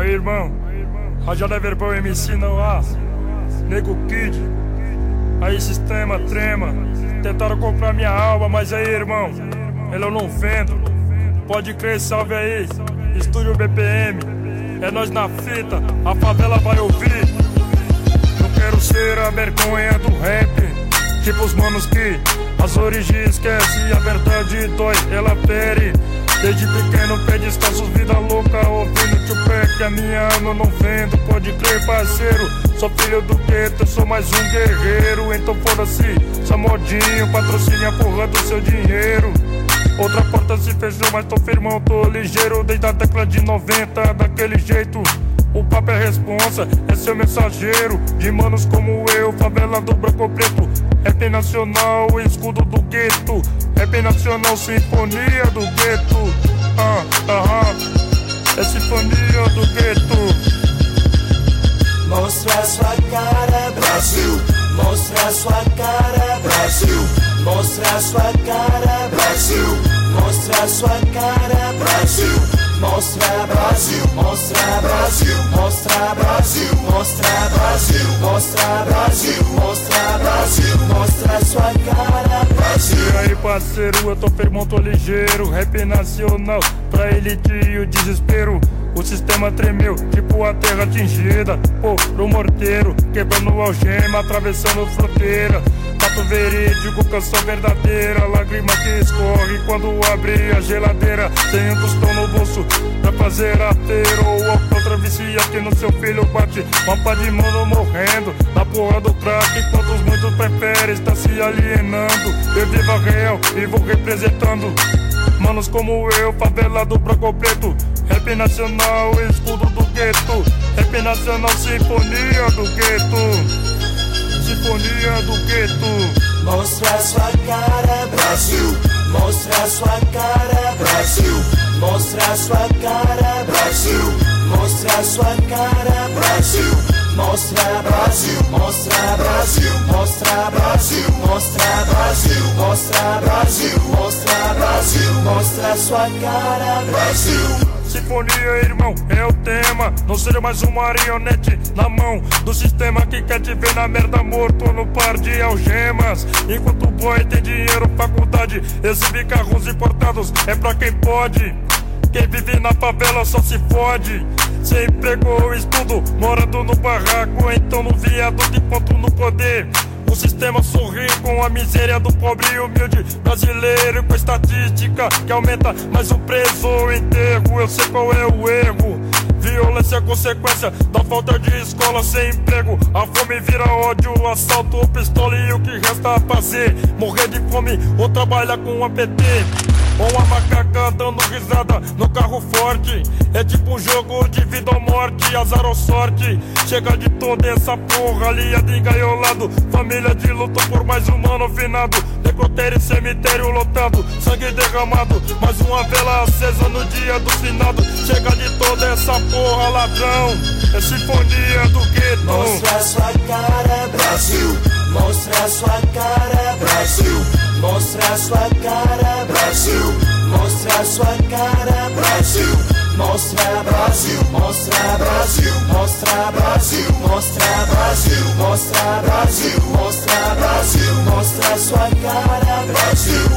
Aí, irmão, Rajada Verbal MC não há. Nego Kid, aí sistema trema. Tentaram comprar minha alma, mas aí, irmão, ele eu não vendo. Pode crer, salve aí, Estúdio BPM. É nós na fita, a favela vai ouvir. Não quero ser a vergonha do rap, tipo os manos que as origens esquece, a verdade dói, ela fere. Desde pequeno pé descalços, vida louca, ouvindo Tupac, a minha alma eu não vendo. Pode crer, parceiro, sou filho do gueto, eu sou mais um guerreiro. Então foda-se, só modinho, patrocine a porra do seu dinheiro. Outra porta se fechou, mas tô firmão, tô ligeiro. Desde a década de 90, daquele jeito. O papo é responsa, é seu mensageiro. De manos como eu, favela do branco preto. Rap nacional, escudo do gueto. Rap nacional, sinfonia do gueto. É sinfonia do gueto. Mostra sua cara, Brasil. Mostra sua cara, Brasil. Mostra sua cara, Brasil. Mostra sua cara, Brasil. Mostra Brasil, mostra Brasil, mostra Brasil, mostra Brasil, mostra Brasil, mostra Brasil, mostra sua cara, Brasil. E aí, parceiro, eu tô firmão, tô ligeiro. Rap nacional, pra elite e o desespero. O sistema tremeu, tipo a terra atingida por um morteiro, quebrando algema, atravessando fronteira. Fato verídico, canção verdadeira. Lágrima que escorre quando abre a geladeira. Sem um tostão no bolso pra fazer a feira. Ou outra vicia que no seu filho bate. Mapa de mano morrendo na porra do crack, enquanto muitos preferem estar se alienando. Eu vivo a real e vou representando manos como eu, favela do branco preto. Rap nacional, escudo do gueto. Rap nacional, sinfonia do gueto. Sinfonia do gueto. Mostra sua cara, Brasil. Mostra sua cara, Brasil. Mostra sua cara, Brasil. Mostra sua cara, Brasil. Mostra Brasil, mostra Brasil, mostra Brasil, mostra Brasil, mostra Brasil, mostra Brasil, mostra sua cara, Brasil. Sinfonia, irmão, é o tema. Não seja mais um marionete na mão do sistema que quer te ver na merda morto no par de algemas. Enquanto o boy tem dinheiro, faculdade, exibir carros importados é pra quem pode. Quem vive na favela só se fode. Sem emprego ou estudo, morando no barraco, então no viaduto enquanto no poder. O sistema sorri com a miséria do pobre e humilde brasileiro, com estatística que aumenta mais um preso ou enterro. Eu sei qual é o erro. Violência é consequência da falta de escola, sem emprego. A fome vira ódio, assalto ou pistola. E o que resta a fazer? Morrer de fome ou trabalhar com um APT. Ou uma macaca dando risada no carro forte. É tipo um jogo de vida ou morte, azar ou sorte. Chega de toda essa porra, aliado engaiolado. Família de luto por mais um mano finado. Necrotério, cemitério lotado, sangue derramado. Mais uma vela acesa no dia do finado. Chega de toda essa porra, ladrão. É sinfonia do gueto. Mostra sua cara, Brasil. Mostra sua cara, Brasil. Mostra sua cara, Brasil. Mostra sua cara, Brasil. Mostra Brasil, mostra Brasil, mostra Brasil, mostra Brasil, mostra Brasil, mostra Brasil, mostra sua cara, Brasil.